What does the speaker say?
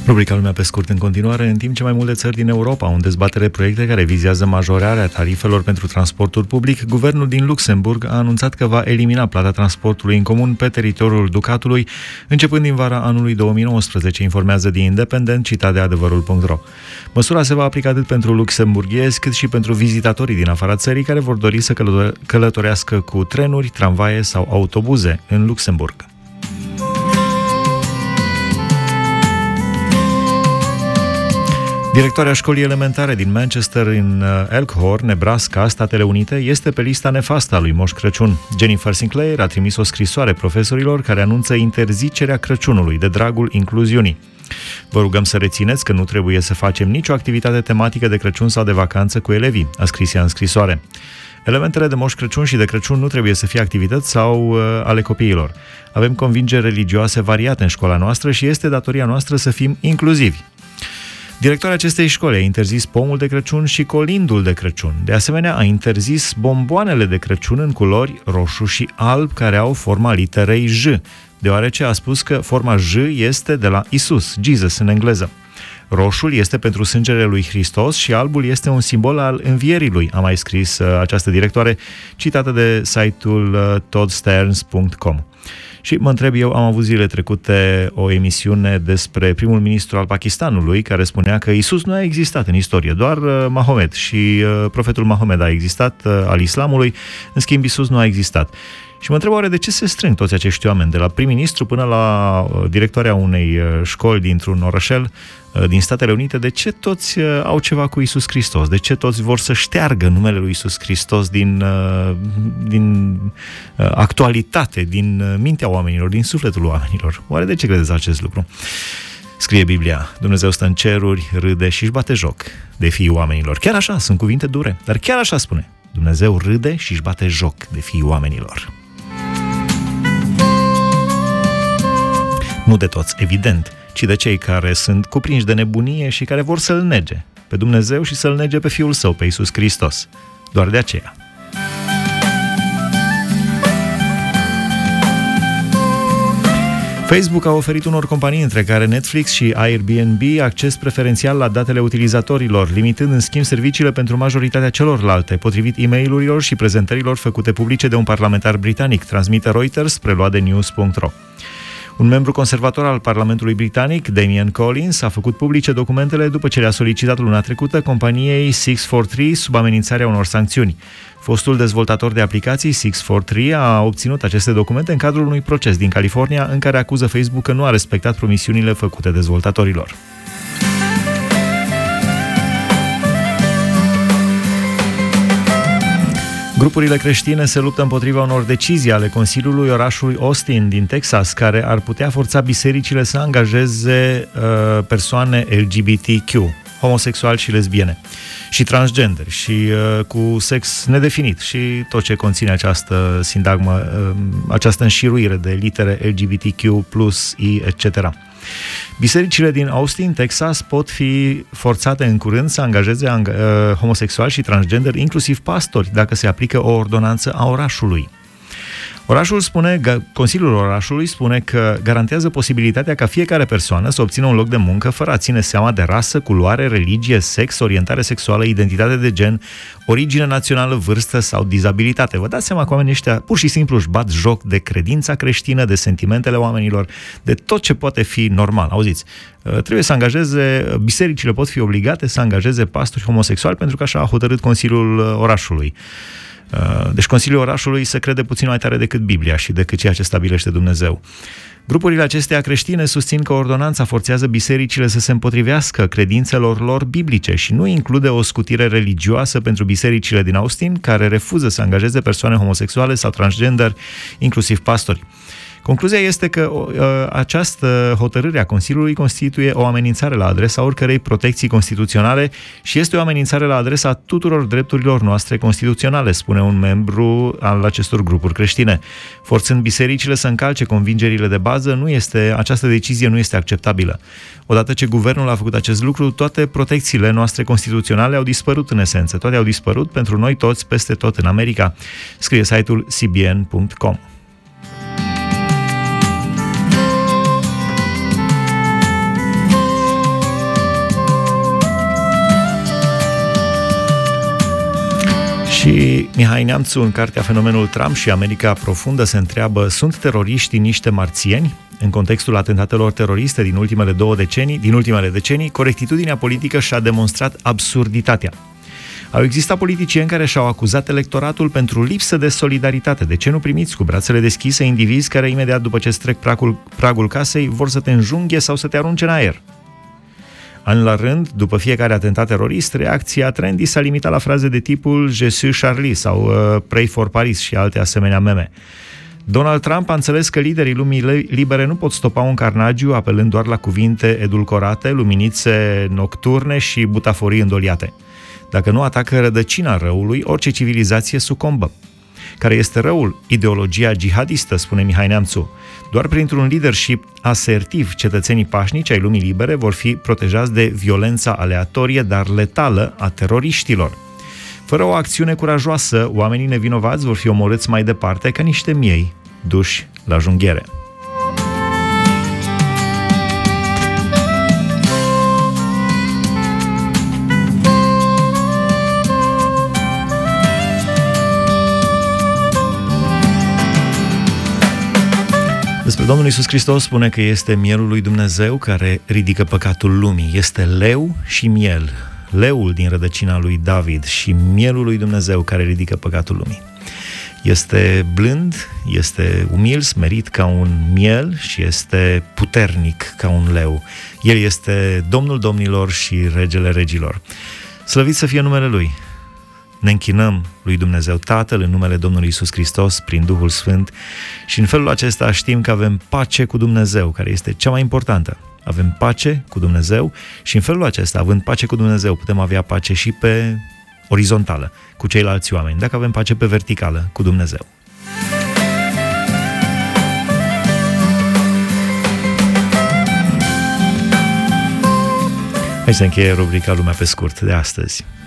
Rubrica Lumea pe scurt în continuare, în timp ce mai multe țări din Europa au în dezbatere proiecte care vizează majorarea tarifelor pentru transportul public, guvernul din Luxemburg a anunțat că va elimina plata transportului în comun pe teritoriul Ducatului, începând din vara anului 2019, informează The Independent, citat de adevărul.ro. Măsura se va aplica atât pentru luxemburghezi, cât și pentru vizitatorii din afara țării care vor dori să călătorească cu trenuri, tramvaie sau autobuze în Luxemburg. Directoarea școlii elementare din Manchester, în Elkhorn, Nebraska, Statele Unite, este pe lista nefastă a lui Moș Crăciun. Jennifer Sinclair a trimis o scrisoare profesorilor care anunță interzicerea Crăciunului de dragul incluziunii. Vă rugăm să rețineți că nu trebuie să facem nicio activitate tematică de Crăciun sau de vacanță cu elevii, a scris ea în scrisoare. Elementele de Moș Crăciun și de Crăciun nu trebuie să fie activități sau ale copiilor. Avem convingeri religioase variate în școala noastră și este datoria noastră să fim inclusivi. Directoarea acestei școli a interzis pomul de Crăciun și colindul de Crăciun. De asemenea, a interzis bomboanele de Crăciun în culori roșu și alb care au forma literei J, deoarece a spus că forma J este de la Isus, Jesus în engleză. Roșul este pentru sângele lui Hristos și albul este un simbol al învierii lui, a mai scris această directoare, citată de site-ul toddsterns.com. Și mă întreb eu, am avut zile trecute o emisiune despre primul ministru al Pakistanului care spunea că Isus nu a existat în istorie, doar Mahomet și profetul Mahomet a existat, al islamului, în schimb Isus nu a existat. Și mă întreb oare de ce se strâng toți acești oameni, de la prim-ministru până la directoarea unei școli dintr-un orășel din Statele Unite, de ce toți au ceva cu Iisus Hristos? De ce toți vor să șteargă numele lui Iisus Hristos din actualitate, din mintea oamenilor, din sufletul oamenilor? Oare de ce credeți acest lucru? Scrie Biblia, Dumnezeu stă în ceruri, râde și își bate joc de fiii oamenilor. Chiar așa, sunt cuvinte dure, dar chiar așa spune. Dumnezeu râde și își bate joc de fiii oamenilor. Nu de toți, evident, ci de cei care sunt cuprinși de nebunie și care vor să-L nege pe Dumnezeu și să-L nege pe Fiul Său, pe Iisus Hristos. Doar de aceea. Facebook a oferit unor companii, între care Netflix și Airbnb, acces preferențial la datele utilizatorilor, limitând în schimb serviciile pentru majoritatea celorlalte, potrivit e-mail-urilor și prezentărilor făcute publice de un parlamentar britanic, transmite Reuters, preluat de news.ro. Un membru conservator al Parlamentului Britanic, Damian Collins, a făcut publice documentele după ce le-a solicitat luna trecută companiei 643 sub amenințarea unor sancțiuni. Fostul dezvoltator de aplicații 643 a obținut aceste documente în cadrul unui proces din California în care acuză Facebook că nu a respectat promisiunile făcute dezvoltatorilor. Grupurile creștine se luptă împotriva unor decizii ale Consiliului orașului Austin din Texas, care ar putea forța bisericile să angajeze persoane LGBTQ, homosexuali și lesbiene, și transgender, și cu sex nedefinit, și tot ce conține această sintagmă, această înșiruire de litere LGBTQ+, I, etc. Bisericile din Austin, Texas, pot fi forțate în curând să angajeze homosexuali și transgender, inclusiv pastori, dacă se aplică o ordonanță a orașului. Consiliul orașului spune că garantează posibilitatea ca fiecare persoană să obțină un loc de muncă fără a ține seama de rasă, culoare, religie, sex, orientare sexuală, identitate de gen, origine națională, vârstă sau dizabilitate. Vă dați seama că oamenii ăștia pur și simplu își bat joc de credința creștină, de sentimentele oamenilor, de tot ce poate fi normal. Auziți, trebuie să angajeze, bisericile pot fi obligate să angajeze pastori homosexuali pentru că așa a hotărât Consiliul orașului. Deci Consiliul orașului se crede puțin mai tare decât Biblia și decât ceea ce stabilește Dumnezeu. Grupurile acestea creștine susțin că ordonanța forțează bisericile să se împotrivească credințelor lor biblice și nu include o scutire religioasă pentru bisericile din Austin, care refuză să angajeze persoane homosexuale sau transgender, inclusiv pastori. Concluzia este că această hotărâre a Consiliului constituie o amenințare la adresa oricărei protecții constituționale și este o amenințare la adresa tuturor drepturilor noastre constituționale, spune un membru al acestor grupuri creștine. Forțând bisericile să încalce convingerile de bază, această decizie nu este acceptabilă. Odată ce guvernul a făcut acest lucru, toate protecțiile noastre constituționale au dispărut în esență. Toate au dispărut pentru noi toți peste tot în America, scrie site-ul cbn.com. Și Mihai Neamțu, în cartea Fenomenul Trump și America Profundă, se întreabă: sunt teroriștii niște marțieni? În contextul atentatelor teroriste din ultimele decenii, corectitudinea politică și-a demonstrat absurditatea. Au existat politicieni care și-au acuzat electoratul pentru lipsă de solidaritate. De ce nu primiți cu brațele deschise indivizi care imediat după ce trec pragul casei vor să te înjunghe sau să te arunce în aer? An la rând, după fiecare atentat terorist, reacția trendy s-a limitat la fraze de tipul Je suis Charlie sau Pray for Paris și alte asemenea meme. Donald Trump a înțeles că liderii lumii libere nu pot stopa un carnagiu apelând doar la cuvinte edulcorate, luminițe nocturne și butaforii îndoliate. Dacă nu atacă rădăcina răului, orice civilizație sucombă. Care este răul? Ideologia jihadistă, spune Mihai Neamțu. Doar printr-un leadership asertiv, cetățenii pașnici ai lumii libere vor fi protejați de violența aleatorie, dar letală a teroriștilor. Fără o acțiune curajoasă, oamenii nevinovați vor fi omorâți mai departe ca niște miei duși la junghiere. Despre Domnul Iisus Hristos spune că este mielul lui Dumnezeu care ridică păcatul lumii. Este leu și miel, leul din rădăcina lui David și mielul lui Dumnezeu care ridică păcatul lumii. Este blând, este umil, smerit ca un miel și este puternic ca un leu. El este Domnul domnilor și Regele regilor. Slăvit să fie numele Lui! Ne închinăm lui Dumnezeu Tatăl în numele Domnului Iisus Hristos prin Duhul Sfânt și în felul acesta știm că avem pace cu Dumnezeu, care este cea mai importantă. Avem pace cu Dumnezeu și în felul acesta, având pace cu Dumnezeu, putem avea pace și pe orizontală cu ceilalți oameni, dacă avem pace pe verticală cu Dumnezeu. Hai să încheie rubrica Lumea pe scurt de astăzi.